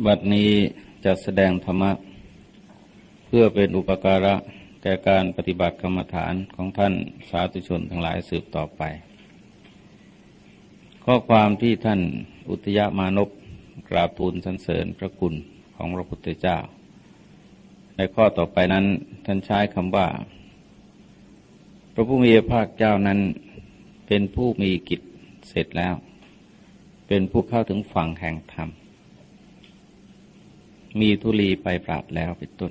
บัดนี้จะแสดงธรรมะเพื่อเป็นอุปการะแก่การปฏิบัติกรรมฐานของท่านสาธุชนทั้งหลายสืบต่อไปข้อความที่ท่านอุทยมานพกราบทูลสรรเสริญพระคุณของพระพุทธเจ้าในข้อต่อไปนั้นท่านใช้คำว่าพระผู้มีพระภาคเจ้านั้นเป็นผู้มีกิจเสร็จแล้วเป็นผู้เข้าถึงฝั่งแห่งธรรมมีธุลีไปปราบแล้วเป็นต้น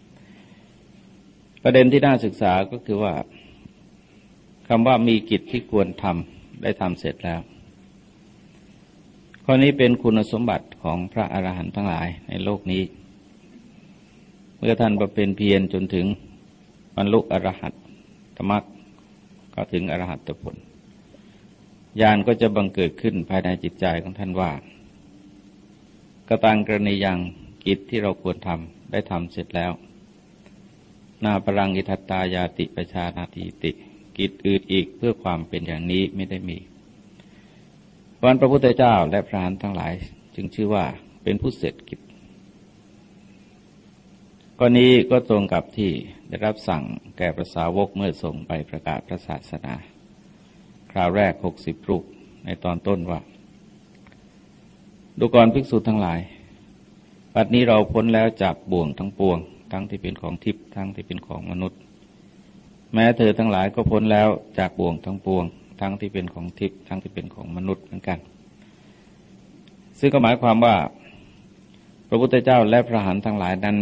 ประเด็นที่น่าศึกษาก็คือว่าคำว่ามีกิจที่ควรทำได้ทำเสร็จแล้วข้อนี้เป็นคุณสมบัติของพระอรหันต์ทั้งหลายในโลกนี้เมื่อท่านบำเพ็ญเพียรจนถึงบรรลุอรหัตตมรรคก็ถึงอรหัตผลญาณก็จะบังเกิดขึ้นภายในจิตใจของท่านว่ากตังกรณียังกิจที่เราควรทำได้ทำเสร็จแล้วนาปรังอิทัตตายาติประชานาทีติกิจอื่นอีกเพื่อความเป็นอย่างนี้ไม่ได้มีวันพระพุทธเจ้าและพระอรหันต์ทั้งหลายจึงชื่อว่าเป็นผู้เสร็จกิจข้อนี้ก็ตรงกับที่ได้รับสั่งแก่พระสาวกเมื่อส่งไปประกาศพระศาสนาคราวแรก60 รูปในตอนต้นว่าดูก่อนภิกษุทั้งหลายบัดนี้เราพ้นแล้วจากบ่วงทั้งปวงทั้งที่เป็นของทิพย์ทั้งที่เป็นของมนุษย์แม้เธอทั้งหลายก็พ้นแล้วจากบ่วงทั้งปวงทั้งที่เป็นของทิพย์ทั้งที่เป็นของมนุษย์เหมือนกันซึ่งก็หมายความว่าพระพุทธเจ้าและพระอรหันต์ทั้งหลายนั้น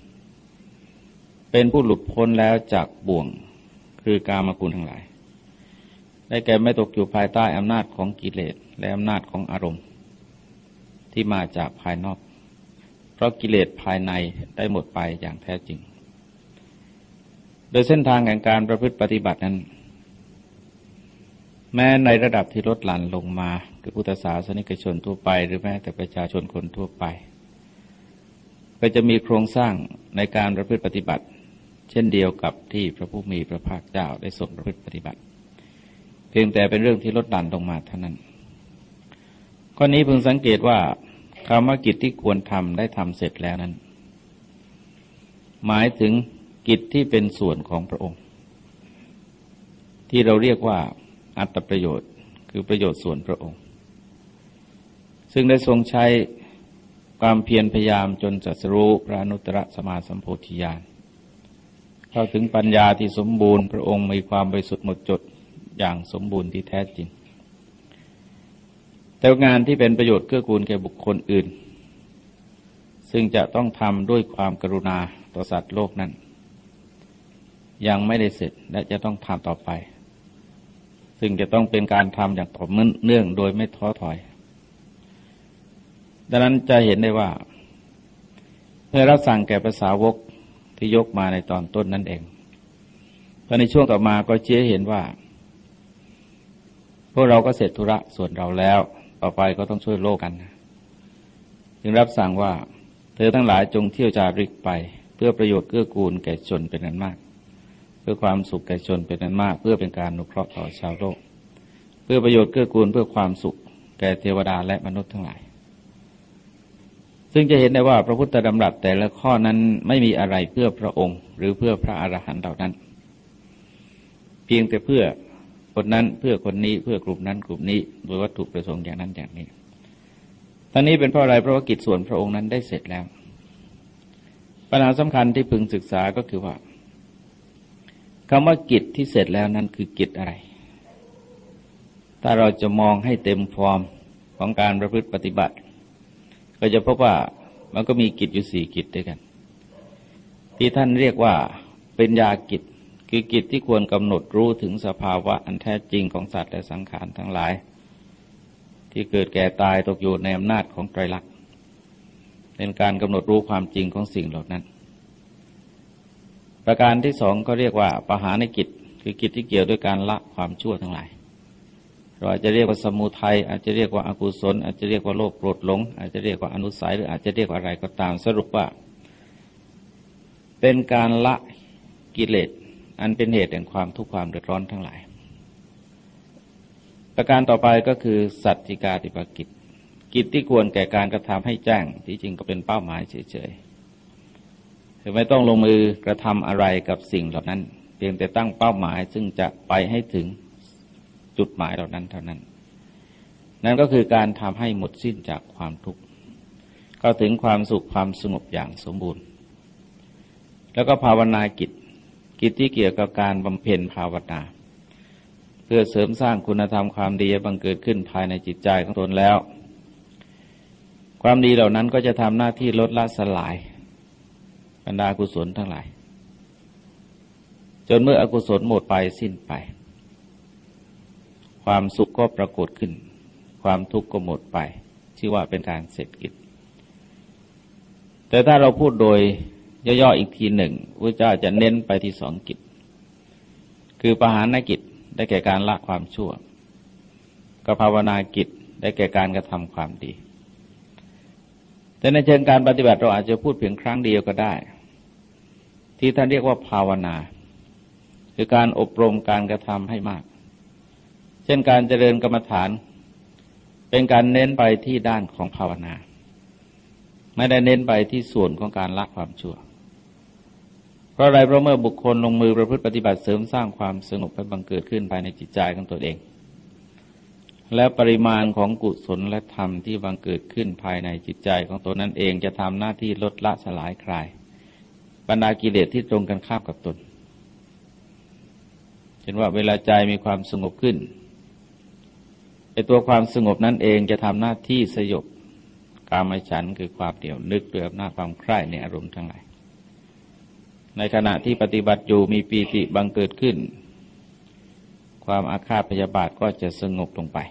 เป็นผู้หลุดพ้นแล้วจากบ่วงคือกามคุณทั้งหลายได้แก่ไม่ตกอยู่ภายใต้อำนาจของกิเลสและอำนาจของอารมณ์ที่มาจากภายนอกเพราะกิเลสภายในได้หมดไปอย่างแท้จริงโดยเส้นทางแห่งการประพฤติปฏิบัตินั้นแม้ในระดับที่ลดหลั่นลงมาคือพุทธศาสนิกชนทั่วไปหรือแม้แต่ประชาชนคนทั่วไปก็จะมีโครงสร้างในการประพฤติปฏิบัติเช่นเดียวกับที่พระผู้มีพระภาคเจ้าได้ทรงประพฤติปฏิบัติเพียงแต่เป็นเรื่องที่ลดหลั่นลงมาเท่านั้นข้อนี้พึงสังเกตว่าคำว่ากิจที่ควรทำได้ทำเสร็จแล้วนั้นหมายถึงกิจที่เป็นส่วนของพระองค์ที่เราเรียกว่าอัตประโยชน์คือประโยชน์ส่วนพระองค์ซึ่งได้ทรงใช้ความเพียรพยายามจนตรัสรู้พระอนุตตรสัมมาสัมโพธิญาณเข้าถึงปัญญาที่สมบูรณ์พระองค์มีความบริสุทธิ์หมดจดอย่างสมบูรณ์ที่แท้จริงแต่งานที่เป็นประโยชน์เกื้อกูลแก่บุคคลอื่นซึ่งจะต้องทำด้วยความกรุณาต่อสัตว์โลกนั้นยังไม่ได้เสร็จและจะต้องทำต่อไปซึ่งจะต้องเป็นการทำอย่างต่อเนื่องโดยไม่ท้อถอยดังนั้นจะเห็นได้ว่าเมื่อรับสั่งแก่พระสาวกที่ยกมาในตอนต้นนั่นเองพอในช่วงต่อมาก็ชี้ให้เห็นว่าพวกเราก็เสร็จธุระส่วนเราแล้วต่อไปก็ต้องช่วยโลกกันจึงรับสั่งว่าเธอทั้งหลายจงเที่ยวจาริกไปเพื่อประโยชน์เกื้อกูลแก่ชนเป็นอันมากเพื่อความสุขแก่ชนเป็นอันมากเพื่อเป็นการอนุเคราะห์ต่อชาวโลกเพื่อประโยชน์เกื้อกูลเพื่อความสุขแก่เทวดาและมนุษย์ทั้งหลายซึ่งจะเห็นได้ว่าพระพุทธดำรัสแต่ละข้อนั้นไม่มีอะไรเพื่อพระองค์หรือเพื่อพระอรหันต์เหล่านั้นเพียงแต่เพื่อคนนั้นเพื่อคนนี้เพื่อกลุ่มนั้นกลุ่มนี้โดยวัตถุประสงค์อย่างนั้นอย่างนี้ทั้งนี้เป็นเพราะอะไรเพราะว่ากิจส่วนพระองค์นั้นได้เสร็จแล้วปัญหาสำคัญที่พึงศึกษาก็คือว่าคำว่ากิจที่เสร็จแล้วนั้นคือกิจอะไรถ้าเราจะมองให้เต็มฟอร์มของการประพฤติปฏิบัติก็จะพบว่ามันก็มีกิจอยู่4 กิจด้วยกันที่ท่านเรียกว่าเป็นญากิจคือกิจที่ควรกำหนดรู้ถึงสภาวะอันแท้จริงของสัตว์และสังขารทั้งหลายที่เกิดแก่ตายตกอยู่ในอำนาจของไตรลักษณ์เป็นการกำหนดรู้ความจริงของสิ่งเหล่านั้นประการที่2ก็เรียกว่าปหานกิจคือกิจที่เกี่ยวด้วยการละความชั่วทั้งหลายเราอาจจะเรียกว่าสมุทัยอาจจะเรียกว่าอกุศลอาจจะเรียกว่าโลภโกรธหลงอาจจะเรียกว่าอนุสัยหรืออาจจะเรียกว่าอะไรก็ตามสรุปว่าเป็นการละกิเลสอันเป็นเหตุแห่งความทุกข์ความเดือดร้อนทั้งหลายประการต่อไปก็คือสัตติกาติปกิจกิจที่ควรแก่การกระทำให้แจ้งที่จริงก็เป็นเป้าหมายเฉยๆคือไม่ต้องลงมือกระทำอะไรกับสิ่งเหล่านั้นเพียงแต่ตั้งเป้าหมายซึ่งจะไปให้ถึงจุดหมายเหล่านั้นเท่านั้นนั่นก็คือการทำให้หมดสิ้นจากความทุกข์เข้าถึงความสุขความสงบอย่างสมบูรณ์แล้วก็ภาวนากิจที่เกี่ยวกับการบำเพ็ญภาวนาเพื่อเสริมสร้างคุณธรรมความดีให้บังเกิดขึ้นภายในจิตใจของตนแล้วความดีเหล่านั้นก็จะทำหน้าที่ลดละสลายบรรดากุศลทั้งหลายจนเมื่ออกุศลหมดไปสิ้นไปความสุขก็ปรากฏขึ้นความทุกข์ก็หมดไปชื่อว่าเป็นการเสร็จกิจแต่ถ้าเราพูดโดยย่อๆอีกทีหนึ่งพระเจ้าจะเน้นไปที่2กิจคือปหานกิจได้แก่การละความชั่วกับภาวนากิจได้แก่การกระทำความดีแต่ในเชิงการปฏิบัติเราอาจจะพูดเพียงครั้งเดียวก็ได้ที่ท่านเรียกว่าภาวนาคือการอบรมการกระทำให้มากเช่นการเจริญกรรมฐานเป็นการเน้นไปที่ด้านของภาวนาไม่ได้เน้นไปที่ส่วนของการละความชั่วเพราะอะไรเพราะเมื่อบุคคลลงมือประพฤติปฏิบัติเสริมสร้างความสงบให้บังเกิดขึ้นภายในจิตใจของตนเองและปริมาณของกุศลและธรรมที่บังเกิดขึ้นภายในจิตใจของตนนั้นเองจะทำหน้าที่ลดละสลายคลายบรรดากิเลสที่ตรงกันข้ามกับตนเช่นว่าเวลาใจมีความสงบขึ้นไอ้ตัวความสงบนั้นเองจะทำหน้าที่สยบกามฉันท์คือความเดี่ยวนึกด้วยอำนาจความใคร่ในอารมณ์ทั้งหลายในขณะที่ปฏิบัติอยู่มีปีติบังเกิดขึ้นความอาฆาตพยาบาทก็จะสงบลงไป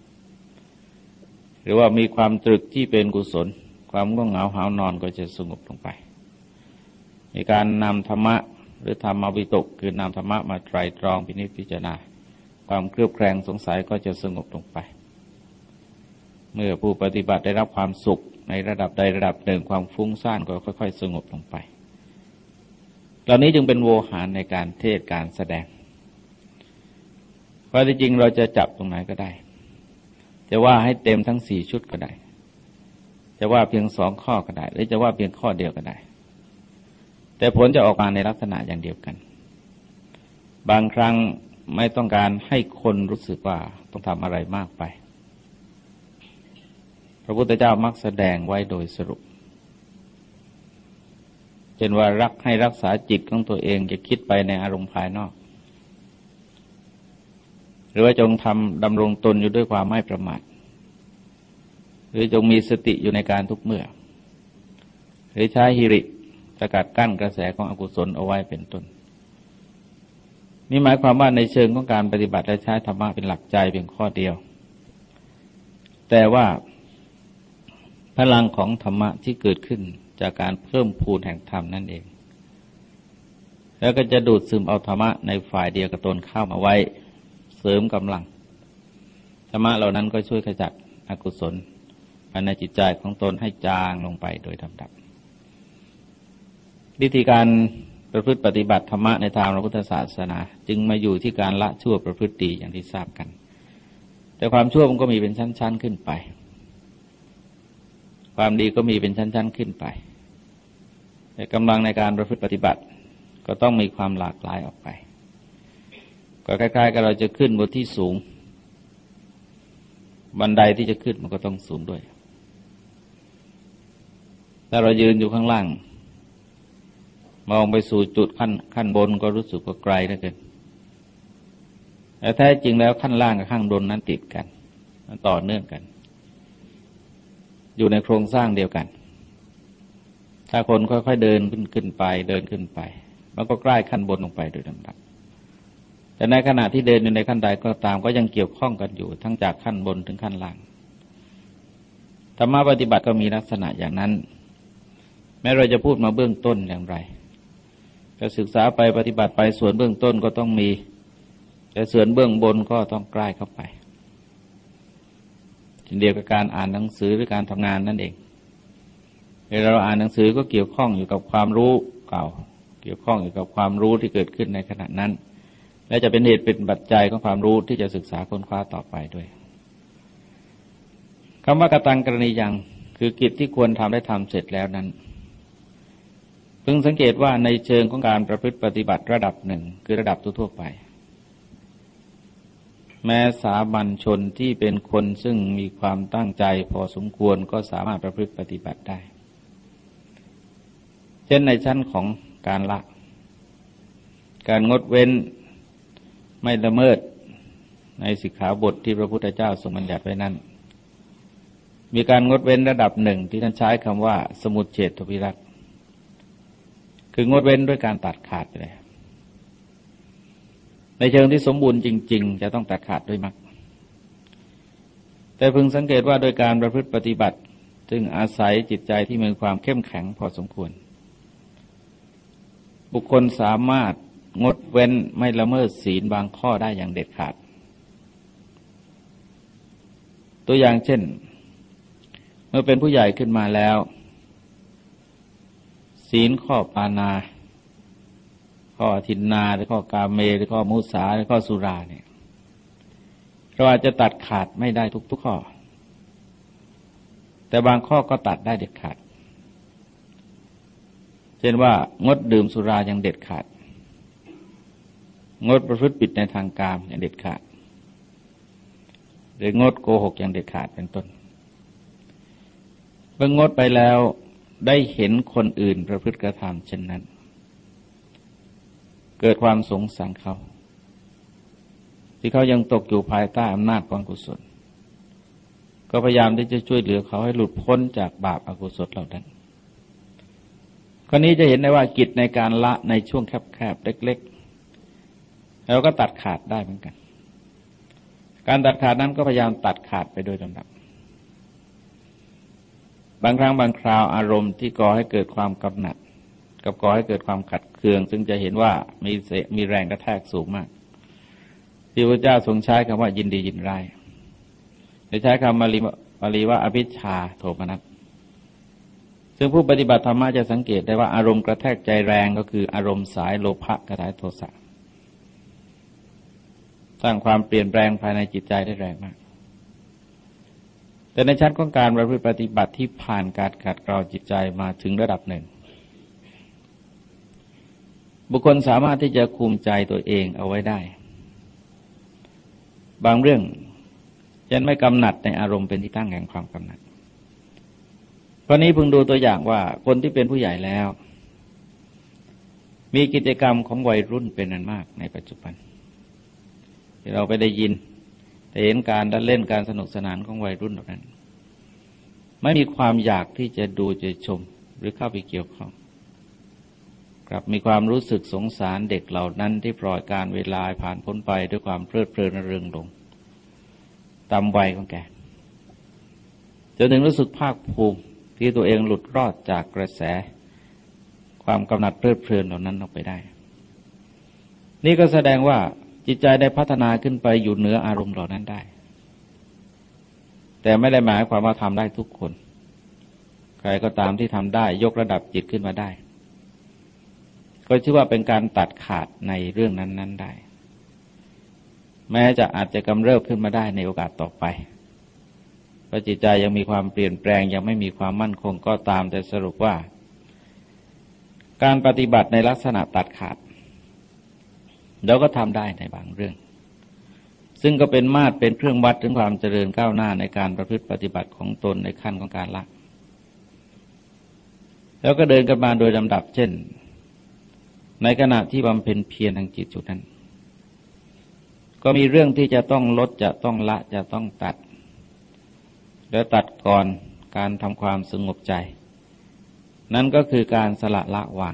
หรือว่ามีความตรึกที่เป็นกุศลความง่วงเหงาหาวนอนก็จะสงบลงไปมีการนำธรรมะหรือธรรมวิตกคือนำธรรมะมาไตรตรองพินิจพิจารณาความเครือบแคลงสงสัยก็จะสงบลงไปเมื่อผู้ปฏิบัติได้รับความสุขในระดับใดระดับหนึ่งความฟุ้งซ่านก็ค่อยๆสงบลงไปเหล่านี้จึงเป็นโวหารในการเทศการแสดงเพราะที่จริงเราจะจับตรงไหนก็ได้จะว่าให้เต็มทั้ง4ชุดก็ได้จะว่าเพียง2ข้อก็ได้หรือจะว่าเพียงข้อเดียวก็ได้แต่ผลจะออกมาในลักษณะอย่างเดียวกันบางครั้งไม่ต้องการให้คนรู้สึกว่าต้องทำอะไรมากไปพระพุทธเจ้ามักแสดงไว้โดยสรุปเช่นว่าให้รักษาจิตของตัวเองจะคิดไปในอารมณ์ภายนอกหรือว่าจงดำรงตนอยู่ด้วยความไม่ประมาทหรือจงมีสติอยู่ในการทุกเมื่อหรือใช้หิริสกัดกั้นกระแสของอกุศลเอาไว้เป็นต้นนี่หมายความว่าในเชิงของการปฏิบัติและใช้ธรรมะเป็นหลักใจเพียงข้อเดียวแต่ว่าพลังของธรรมะที่เกิดขึ้นจากการเพิ่มพูนแห่งธรรมนั่นเองแล้วก็จะดูดซึมเอาธรรมะในฝ่ายเดียวกับตนเข้ามาไว้เสริมกำลังธรรมะเหล่านั้นก็ช่วยขจัดอกุศลภายในจิตใจของตนให้จางลงไปโดยลำดับวิธีการประพฤติปฏิบัติธรรมะในทางพระพุทธศาสนาจึงมาอยู่ที่การละชั่วประพฤติดีอย่างที่ทราบกันแต่ความชั่วมันก็มีเป็นชั้นๆขึ้นไปความดีก็มีเป็นชั้นๆขึ้นไปแต่กำลังในการประพฤติปฏิบัติก็ต้องมีความหลากหลายออกไปก็คล้ายๆกับเราจะขึ้นบนที่สูงบันไดที่จะขึ้นมันก็ต้องสูงด้วยถ้าเรายืนอยู่ข้างล่างมองไปสู่จุดขั้นบนก็รู้สึกว่าไกลเหลือเกินแต่แท้จริงแล้วขั้นล่างกับข้างบนนั้นติดกันต่อเนื่องกันอยู่ในโครงสร้างเดียวกันถ้าคนค่อยๆเดินขึ้นไปมันก็ใกล้ขั้นบนลงไปโดยลำดับแต่ในขณะที่เดินอยู่ในขั้นใดก็ตามก็ยังเกี่ยวข้องกันอยู่ทั้งจากขั้นบนถึงขั้นล่างธรรมะปฏิบัติก็มีลักษณะอย่างนั้นแม้เราจะพูดมาเบื้องต้นอย่างไรจะศึกษาไปปฏิบัติไปส่วนเบื้องต้นก็ต้องมีแต่ส่วนเบื้องบนก็ต้องใกล้เข้าไปเช่นเดียวกับการอ่านหนังสือหรือการทำงานนั่นเองเวลาเราอ่านหนังสือก็เกี่ยวข้องอยู่กับความรู้เก่าเกี่ยวข้องอยู่กับความรู้ที่เกิดขึ้นในขณะนั้นและจะเป็นเหตุเป็นปัจจัยของความรู้ที่จะศึกษาค้นคว้าต่อไปด้วยคำว่ากตังกรณียังคือกิจที่ควรทำได้ทำเสร็จแล้วนั้นพึงสังเกตว่าในเชิงของการประพฤติปฏิบัติระดับหนึ่งคือระดับทั่วไปแม้สามัญชนที่เป็นคนซึ่งมีความตั้งใจพอสมควรก็สามารถประพฤติปฏิบัติได้เช่นในชั้นของการละการงดเว้นไม่ละเมิดในสิกขาบทที่พระพุทธเจ้าทรงบัญญัติไว้นั้นมีการงดเว้นระดับหนึ่งที่ท่านใช้คำว่าสมุจเฉทวิรัตคืองดเว้นด้วยการตัดขาดไปเลยในเชิงที่สมบูรณ์จริงๆจะต้องตัดขาดด้วยมรรคแต่พึงสังเกตว่าโดยการประพฤติปฏิบัติซึ่งอาศัยจิตใจที่มีความเข้มแข็งพอสมควรบุคคลสามารถงดเว้นไม่ละเมิดศีลบางข้อได้อย่างเด็ดขาดตัวอย่างเช่นเมื่อเป็นผู้ใหญ่ขึ้นมาแล้วศีลข้อปานาข้อทินนาหรือข้อกาเมหรือข้อมุสาหรือข้อสุราเนี่ยเราอาจจะตัดขาดไม่ได้ทุกข้อแต่บางข้อก็ตัดได้เด็ดขาดเช่นว่างดดื่มสุราอย่างเด็ดขาดงดประพฤติผิดในทางกามอย่างเด็ดขาดหรืองดโกหกอย่างเด็ดขาดเป็นต้นเมื่องดไปแล้วได้เห็นคนอื่นประพฤติกระทำเช่นนั้นเกิดความสงสารเขาที่เขายังตกอยู่ภายใต้อำนาจของกุศลก็พยายามที่จะช่วยเหลือเขาให้หลุดพ้นจากบาปอกุศลเหล่านั้นข้อนี้จะเห็นได้ว่ากิจในการละในช่วงแคบๆเล็กๆเราก็ตัดขาดได้เหมือนกันการตัดขาดนั้นก็พยายามตัดขาดไปโดยลำดับบางครั้งบางคราวอารมณ์ที่ก่อให้เกิดความกำหนัดกับก่อให้เกิดความขัดเคืองซึ่งจะเห็นว่ามีแรงกระแทกสูงมากที่พระเจ้าทรงใช้คำว่ายินดียินร้ายโดยใช้คำบาลีว่าอภิชฌาโทมนัสซึ่งผู้ปฏิบัติธรรมะจะสังเกตได้ว่าอารมณ์กระแทกใจแรงก็คืออารมณ์สายโลภะกับสายโทสะสร้างความเปลี่ยนแปลงภายในจิตใจได้แรงมากแต่ในชั้นของการประพฤติปฏิบัติที่ผ่านการขัดเกลาจิตใจมาถึงระดับหนึ่งบุคคลสามารถที่จะคุมใจตัวเองเอาไว้ได้บางเรื่องเช่นไม่กำหนัดในอารมณ์เป็นที่ตั้งแห่งความกำหนัดเพราะนี้พึงดูตัวอย่างว่าคนที่เป็นผู้ใหญ่แล้วมีกิจกรรมของวัยรุ่นเป็นอันมากในปัจจุบันที่เราไปได้ยินแต่เห็นการเล่นการสนุกสนานของวัยรุ่นเหล่านั้นไม่มีความอยากที่จะดูจะชมหรือเข้าไปเกี่ยวข้องกลับมีความรู้สึกสงสารเด็กเหล่านั้นที่ปล่อยการเวลาผ่านพ้นไปด้วยความเพลิดเพลินเริงรมย์ตามวัยของแกจนถึงรู้สึกภาคภูมิที่ตัวเองหลุดรอดจากกระแสความกำหนัดเพลิดเพลินเหล่านั้นออกไปได้นี่ก็แสดงว่าจิตใจได้พัฒนาขึ้นไปอยู่เหนืออารมณ์เหล่านั้นได้แต่ไม่ได้หมายความว่าทำได้ทุกคนใครก็ตามที่ทำได้ยกระดับจิตขึ้นมาได้ก็ชื่อว่าเป็นการตัดขาดในเรื่องนั้นๆได้แม้จะอาจจะกำเริบขึ้นมาได้ในโอกาสต่อไปเพราะจิตใจยังมีความเปลี่ยนแปลงยังไม่มีความมั่นคงก็ตามแต่สรุปว่าการปฏิบัติในลักษณะตัดขาดเราก็ทำได้ในบางเรื่องซึ่งก็เป็นมาตรเป็นเครื่องวัดถึงความเจริญก้าวหน้าในการประพฤติปฏิบัติของตนในขั้นของการละแล้วก็เดินกันมาโดยลำดับเช่นในขณะที่บำเพ็ญเพียรทางจิตจุดนั้นก็มีเรื่องที่จะต้องลดจะต้องละจะต้องตัดแล้วตัดก่อนการทำความสงบใจนั่นก็คือการสละละวาง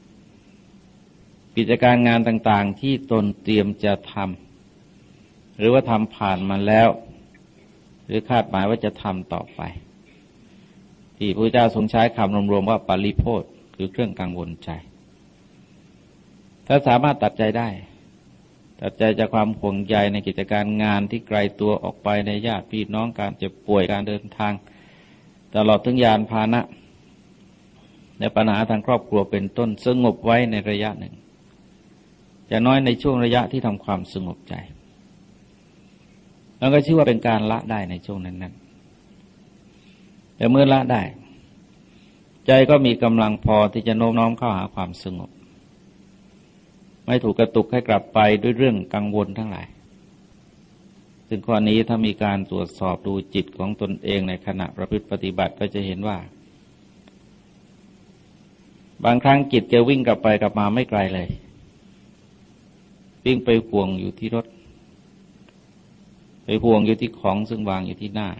กิจการงานต่างๆที่ตนเตรียมจะทำหรือว่าทำผ่านมาแล้วหรือคาดหมายว่าจะทำต่อไปที่พระเจ้าทรงใช้คำรวมๆว่าปริโภทคือเครื่องกังวลใจถ้าสามารถตัดใจได้ตัดใจจากความห่วงใยในกิจการงานที่ไกลตัวออกไปในญาติพี่น้องการเจ็บป่วยการเดินทางตลอดถึงยานพาหนะในปัญหาทางครอบครัวเป็นต้นสงบไว้ในระยะหนึ่งจะน้อยในช่วงระยะที่ทำความสงบใจแล้วก็ชื่อว่าเป็นการละได้ในช่วงนั้นแต่เมื่อละได้ใจก็มีกำลังพอที่จะโน้มน้อมเข้าหาความสงบไม่ถูกกระตุกให้กลับไปด้วยเรื่องกังวลทั้งหลายซึ่งข้อนี้ถ้ามีการตรวจสอบดูจิตของตนเองในขณะประพฤติปฏิบัติก็จะเห็นว่าบางครั้งจิตจะวิ่งกลับไปกลับมาไม่ไกลเลยวิ่งไปห่วงอยู่ที่รถไปห่วงอยู่ที่ของซึ่งวางอยู่ที่หน้า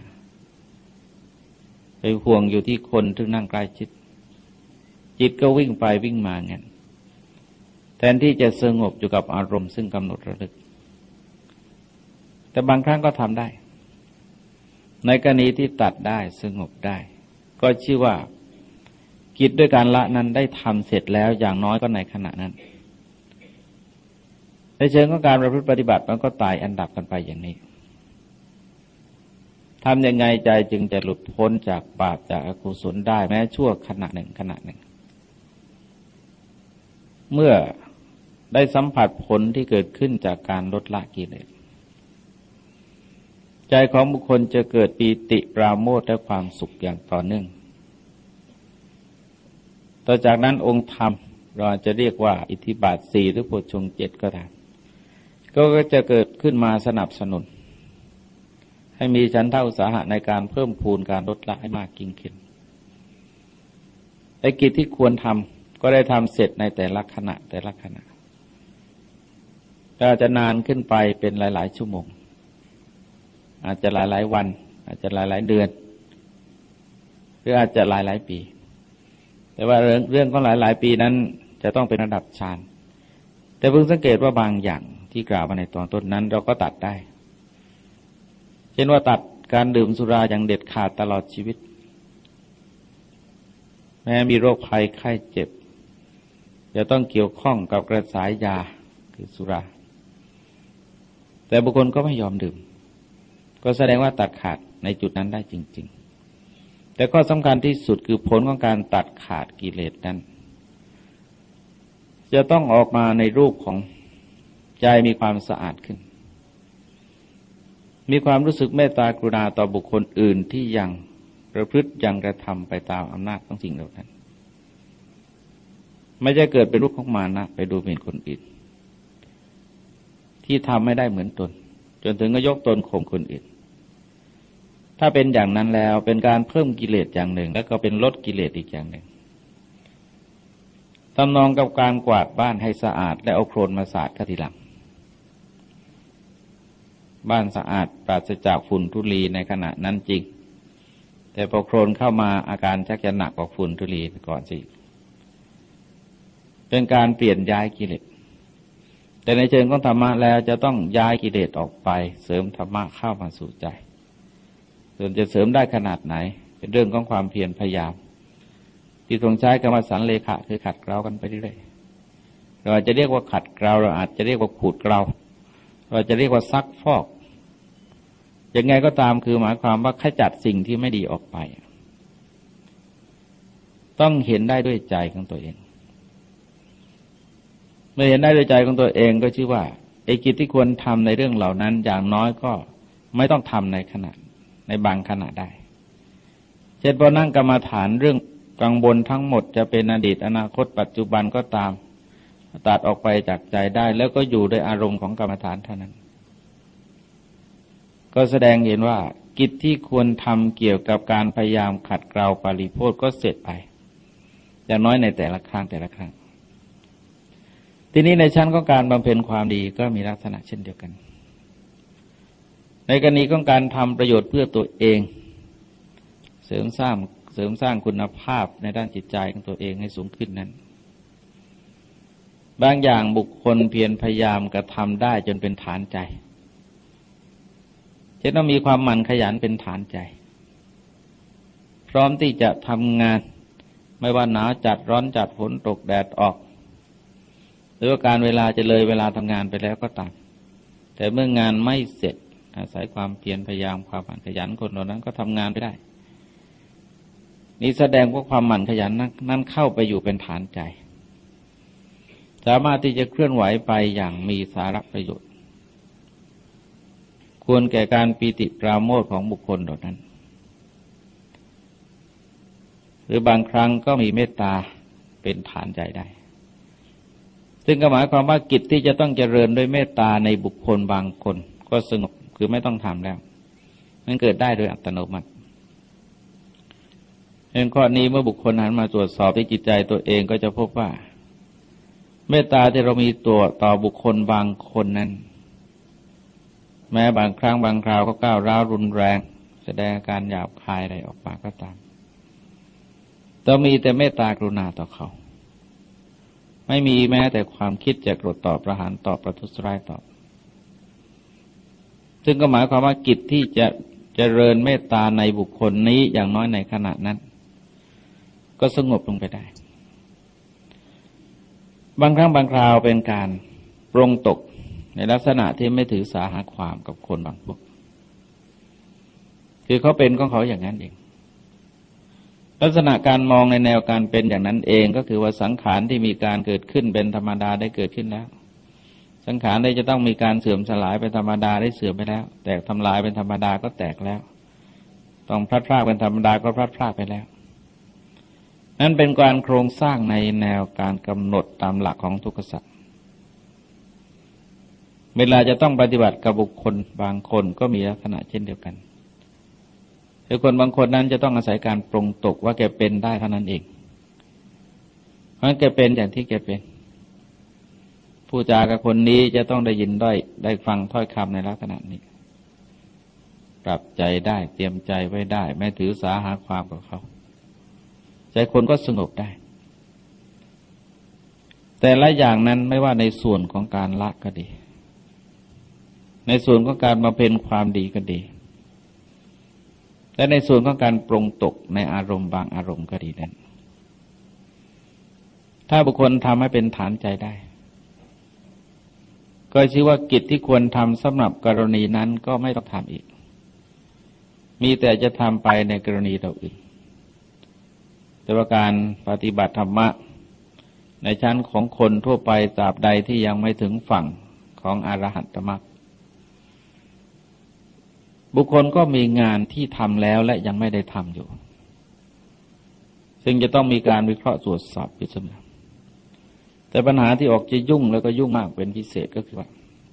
ไปห่วงอยู่ที่คนที่นั่งใกล้ชิดจิตก็วิ่งไปวิ่งมาเงี้ยแทนที่จะสงบอยู่กับอารมณ์ซึ่งกำหนดระลึกแต่บางครั้งก็ทำได้ในกรณีที่ตัดได้สงบได้ก็ชื่อว่ากิจด้วยการละนั้นได้ทำเสร็จแล้วอย่างน้อยก็ในขณะนั้นในเชิงของการประพฤติปฏิบัติมันก็ตายอันดับกันไปอย่างนี้ทำยังไงใจจึงจะหลุดพ้นจากบาปจากอกุศลได้แม้ชั่วขณะหนึ่งเมื่อได้สัมผัสผลที่เกิดขึ้นจากการลดละกิเลสใจของบุคคลจะเกิดปีติปราโมทย์และความสุขอย่างต่อเนื่องต่อจากนั้นองค์ธรรมเราจะเรียกว่าอิทธิบาท4หรือโพชฌงค์7ก็ได้ก็จะเกิดขึ้นมาสนับสนุนให้มีฉันทะอุตสาหะในการเพิ่มพูนการลดละให้มากยิ่งขึ้นไอ้กิจที่ควรทำก็ได้ทำเสร็จในแต่ละขณะแต่อาจจะนานขึ้นไปเป็นหลายๆชั่วโมงอาจจะหลายๆวันอาจจะหลายๆเดือนหรืออาจจะหลายๆปีแต่ว่าเรื่องของหลายๆปีนั้นจะต้องเป็นระดับฌานแต่เพิ่งสังเกตว่าบางอย่างที่กล่าวมาในตอนต้นนั้นเราก็ตัดได้เช่นว่าตัดการดื่มสุราอย่างเด็ดขาดตลอดชีวิตแม้มีโรคภัยไข้เจ็บจะต้องเกี่ยวข้องกับกระแสยาคือสุราแต่บุคคลก็ไม่ยอมดื่มก็แสดงว่าตัดขาดในจุดนั้นได้จริงๆแต่ข้อสำคัญที่สุดคือผลของการตัดขาดกิเลสนั้นจะต้องออกมาในรูปของใจมีความสะอาดขึ้นมีความรู้สึกเมตตากรุณาต่อบุคคลอื่นที่ยังประพฤติยังกระทำไปตามอำนาจของสิ่งเหล่านั้นไม่จะเกิดเป็นรูปของมานะไปดูหมิ่นคนอื่นที่ทำไม่ได้เหมือนตนจนถึงก็ยกตนข่มคนอื่นถ้าเป็นอย่างนั้นแล้วเป็นการเพิ่มกิเลสอย่างหนึ่งแล้วก็เป็นลดกิเลสอีกอย่างหนึ่งทำนองกับการกวาดบ้านให้สะอาดและเอาโคลนมาสาดก็ทีหลังบ้านสะอาดปราศจากฝุ่นธุลีในขณะนั้นจริงแต่พอโคลนเข้ามาอาการชักจะหนักกว่าฝุ่นธุลีก่อนสิเป็นการเปลี่ยนย้ายกิเลสแต่ในเชิงของธรรมะแล้วจะต้องย้ายกิเลสออกไปเสริมธรรมะเข้ามาสู่ใจส่วนจะเสริมได้ขนาดไหนเป็นเรื่องของความเพียรพยายามที่ทรงใช้คำว่าสันเลขะคือขัดเกลากันไปเรื่อยๆเราอาจจะเรียกว่าขัดเกลาเราอาจจะเรียกว่าขูดเกลาเราจะเรียกว่าซักฟอกยังไงก็ตามคือหมายความว่าขจัดสิ่งที่ไม่ดีออกไปต้องเห็นได้ด้วยใจของตัวเองเมื่อเห็นได้ด้วยใจของตัวเองก็ชื่อว่าไอ้กิจที่ควรทำในเรื่องเหล่านั้นอย่างน้อยก็ไม่ต้องทำในบางขณะได้เช่นพอนั่งกรรมฐานเรื่องกังวลทั้งหมดจะเป็นอดีตอนาคตปัจจุบันก็ตามตัดออกไปจากใจได้แล้วก็อยู่ด้วยอารมณ์ของกรรมฐานเท่านั้นก็แสดงเห็นว่ากิจที่ควรทำเกี่ยวกับการพยายามขัดเกลาปาริโภทก็เสร็จไปอย่างน้อยในแต่ละครั้งทีนี้ในชั้นของการบำเพ็ญความดีก็มีลักษณะเช่นเดียวกันในกรณีของการทำประโยชน์เพื่อตัวเองเสริมสร้างคุณภาพในด้านจิตใจของตัวเองให้สูงขึ้นนั้นบางอย่างบุคคลเพียรพยายามกระทำได้จนเป็นฐานใจจะต้องมีความหมั่นขยันเป็นฐานใจพร้อมที่จะทำงานไม่ว่าหนาวจัดร้อนจัดฝนตกแดดออกหรือว่าการเวลาจะเลยเวลาทำงานไปแล้วก็ตามแต่เมื่องานไม่เสร็จอาศัยความเพียรพยายามความหมั่นขยันคนเหล่านั้นก็ทำงานไปได้นี่แสดงว่าความหมั่นขยันนั้นเข้าไปอยู่เป็นฐานใจสามารถที่จะเคลื่อนไหวไปอย่างมีสาระประโยชน์ควรแก่การปีติปราโมทย์ของบุคคลเหล่านั้นรือบางครั้งก็มีเมตตาเป็นฐานใจได้ซึ่งก็หมายความว่ากิจที่จะต้องเจริญด้วยเมตตาในบุคคลบางคนก็สงบคือไม่ต้องทำแล้วมันเกิดได้โดยอัตโนมัติในข้อนี้เมื่อบุคคลหันมาตรวจสอบที่จิตใจตัวเองก็จะพบว่าเมตตาที่เรามีตัวต่อบุคคลบางคนนั้นแม้บางครั้งบางคราวก็ก้าวร้าวรุนแรงแสดงอาการหยาบคายอะไรออกมาก็ตามแต่มีแต่เมตตากรุณาต่อเขาไม่มีแม้แต่ความคิดจะโกรธตอบประหารตอบประทุษร้ายตอบซึ่งก็หมายความว่ากิจที่จะเจริญเมตตาในบุคคลนี้อย่างน้อยในขณะนั้นก็สงบลงไปได้บางครั้งบางคราวเป็นการปรงตกในลักษณะที่ไม่ถือสาหาความกับคนบางพวกคือเขาเป็นของเขาอย่างนั้นเองลักษณะการมองในแนวการเป็นอย่างนั้นเองก็คือว่าสังขารที่มีการเกิดขึ้นเป็นธรรมดาได้เกิดขึ้นแล้วสังขารได้จะต้องมีการเสื่อมสลายเป็นธรรมดาได้เสื่อมไปแล้วแตกทำลายเป็นธรรมดาก็แตกแล้วต้องพลัดพรากเป็นธรรมดาก็พลัดพรากไปแล้วนั่นเป็นการโครงสร้างในแนวการกำหนดตามหลักของทุกขสัจเวลาจะต้องปฏิบัติกับบุคคลบางคนก็มีลักษณะเช่นเดียวกันคือคนบางคนนั้นจะต้องอาศัยการปรงตกว่าแกเป็นได้เท่านั้นเองเพราะแกเป็นอย่างที่แกเป็นผู้จากับคนนี้จะต้องได้ยินได้ฟังถ้อยคำในลักษณะนี้ปรับใจได้เตรียมใจไว้ได้ไม่ถือสาหาความกับเขาใจคนก็สงบได้แต่ละอย่างนั้นไม่ว่าในส่วนของการละก็ดีในส่วนของการบำเพ็ญความดีก็ดีและในส่วนของการปรงตกในอารมณ์บางอารมณ์ก็ดีนั้นถ้าบุคคลทำให้เป็นฐานใจได้ก็ชื่อว่ากิจที่ควรทำสำหรับกรณีนั้นก็ไม่ต้องทำอีกมีแต่จะทำไปในกรณีเราอื่นแต่ว่าการปฏิบัติธรรมะในชั้นของคนทั่วไปตราบใดที่ยังไม่ถึงฝั่งของอรหัตตมรรคบุคคลก็มีงานที่ทำแล้วและยังไม่ได้ทำอยู่ซึ่งจะต้องมีการวิเคราะห์ตรวจสอบอยู่เสมอแต่ปัญหาที่ออกจะยุ่งแล้วก็ยุ่งมากเป็นพิเศษก็คือว่า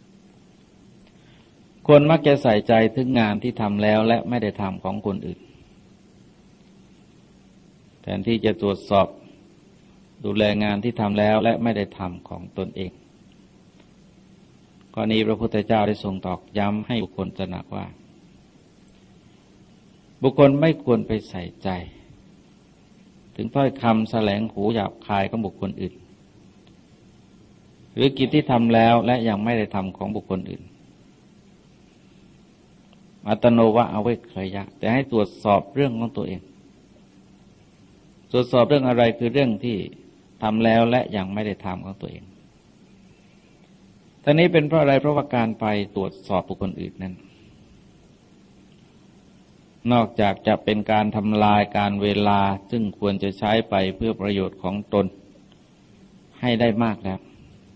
คนมักจะใส่ใจถึงงานที่ทำแล้วและไม่ได้ทำของคนอื่นแทนที่จะตรวจสอบดูแลงานที่ทำแล้วและไม่ได้ทำของตนเองข้อนี้พระพุทธเจ้าได้ทรงตอกย้ำให้บุคคลตระหนักว่าบุคคลไม่ควรไปใส่ใจถึงถ้อยคำแสลงหูหยาบคายของบุคคลอื่นหรือกิจที่ทำแล้วและยังไม่ได้ทำของบุคคลอื่นอัตโนวะอเวคขยะแต่ให้ตรวจสอบเรื่องของตัวเองตรวจสอบเรื่องอะไรคือเรื่องที่ทำแล้วและยังไม่ได้ทำของตัวเองทั้งนี้เป็นเพราะอะไรเพราะว่าการไปตรวจสอบบุคคลอื่นนั้นนอกจากจะเป็นการทำลายการเวลาซึ่งควรจะใช้ไปเพื่อประโยชน์ของตนให้ได้มากแล้ว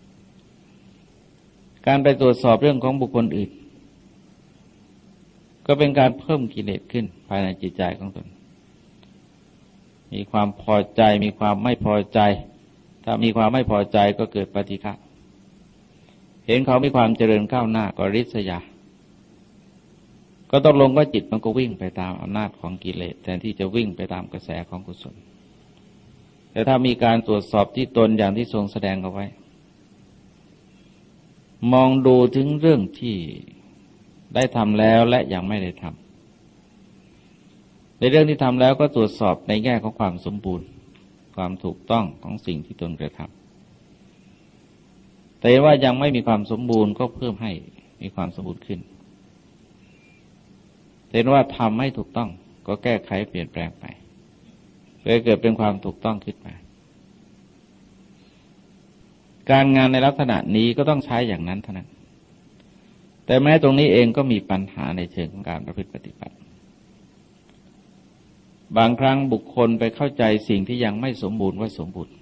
การไปตรวจสอบเรื่องของบุคคลอื่นก็เป็นการเพิ่มกิเลสขึ้นภายในจิตใจของตนมีความพอใจมีความไม่พอใจถ้ามีความไม่พอใจก็เกิดปฏิฆะเห็นเขามีความเจริญก้าวหน้าก็ริษยาก็ต้องลงว่าจิตมันก็วิ่งไปตามอำนาจของกิเลสแทนที่จะวิ่งไปตามกระแสของกุศลแต่ถ้ามีการตรวจสอบที่ตนอย่างที่ทรงแสดงเอาไว้มองดูถึงเรื่องที่ได้ทำแล้วและยังไม่ได้ทำในเรื่องที่ทำแล้วก็ตรวจสอบในแง่ของความสมบูรณ์ความถูกต้องของสิ่งที่ตนกระทำแต่ว่ายังไม่มีความสมบูรณ์ก็เพิ่มให้มีความสมบูรณ์ขึ้นเห็นว่าทำไม่ถูกต้องก็แก้ไขเปลี่ยนแปลงไปเพื่อเกิดเป็นความถูกต้องขึ้นมาการงานในลักษณะนี้ก็ต้องใช้อย่างนั้นเท่านั้นแต่แม้ตรงนี้เองก็มีปัญหาในเชิงของการประพฤติปฏิบัติบางครั้งบุคคลไปเข้าใจสิ่งที่ยังไม่สมบูรณ์ว่าสมบูรณ์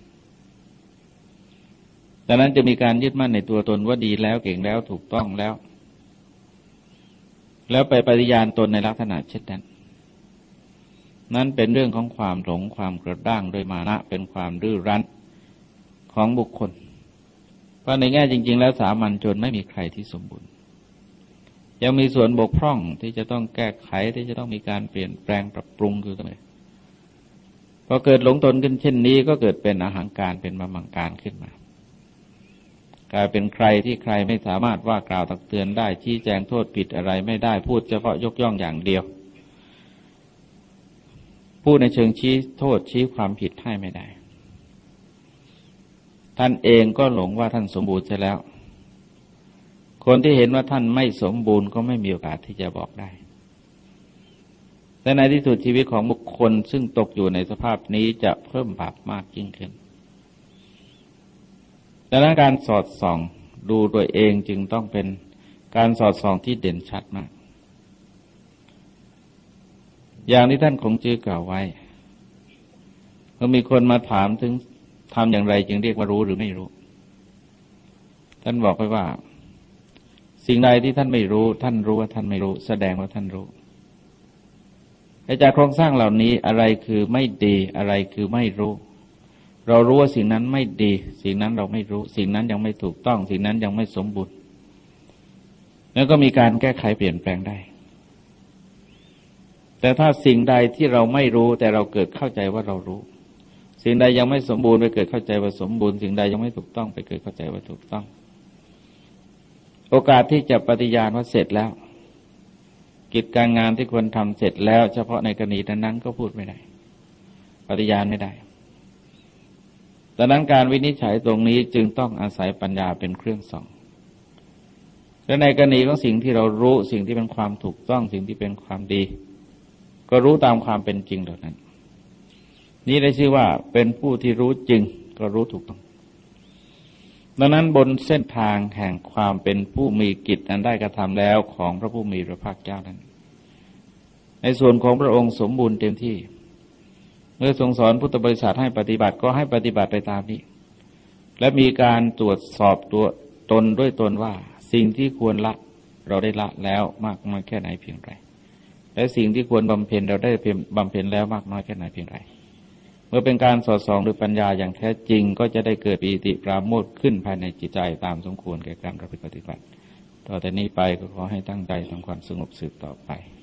ดังนั้นจะมีการยึดมั่นในตัวตนว่าดีแล้วเก่งแล้วถูกต้องแล้วไปปฏิญาณตนในลักษณะเช่นนั้นนั้นเป็นเรื่องของความหลงความกระด้างด้วยมานะเป็นความดื้อรั้นของบุคคลเพราะในแง่จริงๆแล้วสามัญชนไม่มีใครที่สมบูรณ์ยังมีส่วนบกพร่องที่จะต้องแก้ไขที่จะต้องมีการเปลี่ยนแปลงปรับปรุงอยู่เสมอพอเกิดหลงตนขึ้นเช่นนี้ก็เกิดเป็นอหังการเป็นมมังการขึ้นมากลายเป็นใครที่ใครไม่สามารถว่ากล่าวตักเตือนได้ชี้แจงโทษผิดอะไรไม่ได้พูดเฉพาะยกย่องอย่างเดียวพูดในเชิงชี้โทษชี้ความผิดให้ไม่ได้ท่านเองก็หลงว่าท่านสมบูรณ์เสียแล้วคนที่เห็นว่าท่านไม่สมบูรณ์ก็ไม่มีโอกาสที่จะบอกได้แต่ในที่สุดชีวิตของบุคคลซึ่งตกอยู่ในสภาพนี้จะเพิ่มบาปมากยิ่งขึ้นดังนั้นการสอดส่องดูตัวเองจึงต้องเป็นการสอดส่องที่เด่นชัดมากอย่างที่ท่านคงจื้อกล่าวไว้เมื่อมีคนมาถามถึงทำอย่างไรจึงเรียกว่ารู้หรือไม่รู้ท่านบอกไปว่าสิ่งใดที่ท่านไม่รู้ท่านรู้ว่าท่านไม่รู้แสดงว่าท่านรู้แต่จากโครงสร้างเหล่านี้อะไรคือไม่ดีอะไรคือไม่รู้เรารู้ว่าสิ่งนั้นไม่ดีสิ่งนั้นเราไม่รู้สิ่งนั้นยังไม่ถูกต้องสิ่งนั้นยังไม่สมบูรณ์แล้วก็มีการแก้ไขเปลี่ยนแปลงได้แต่ถ้าสิ่งใดที่เราไม่รู้แต่เราเกิดเข้าใจว่าเรารู้สิ่งใดยังไม่สมบูรณ์ไปเกิดเข้าใจว่าสมบูรณ์สิ่งใดยังไม่ถูกต้องไปเกิดเข้าใจว่าถูกต้องโอกาสที่จะปฏิญาณว่าเสร็จแล้วกิจการงานที่ควรทำเสร็จแล้วเฉพาะในกรณีนั้นก็พูดไม่ได้ปฏิญาณไม่ได้ดังนั้นการวินิจฉัยตรงนี้จึงต้องอาศัยปัญญาเป็นเครื่องส่องและในกรณีของสิ่งที่เรารู้สิ่งที่เป็นความถูกต้องสิ่งที่เป็นความดีก็รู้ตามความเป็นจริงเหล่านั้นนี้ได้ชื่อว่าเป็นผู้ที่รู้จริงก็รู้ถูกต้องดังนั้นบนเส้นทางแห่งความเป็นผู้มีกิจอันได้กระทำแล้วของพระผู้มีพระภาคเจ้านั้นในส่วนของพระองค์สมบูรณ์เต็มที่เมื่อทรงสอนพุทธบริษัทให้ปฏิบัติก็ให้ปฏิบัติไปตามนี้และมีการตรวจสอบตัวตนด้วยตนว่าสิ่งที่ควรละเราได้ละแล้วมากน้อยแค่ไหนเพียงไรและสิ่งที่ควรบำเพ็ญเราได้บำเพ็ญแล้วมากน้อยแค่ไหนเพียงไรเมื่อเป็นการสอดส่องด้วยปัญญาอย่างแท้จริงก็จะได้เกิดปีติปราโมทย์ขึ้นภายในจิตใจตามสมควรแก่การปฏิบัติต่อแต่นี้ไปก็ขอให้ตั้งใจทำความสงบสืบต่อไป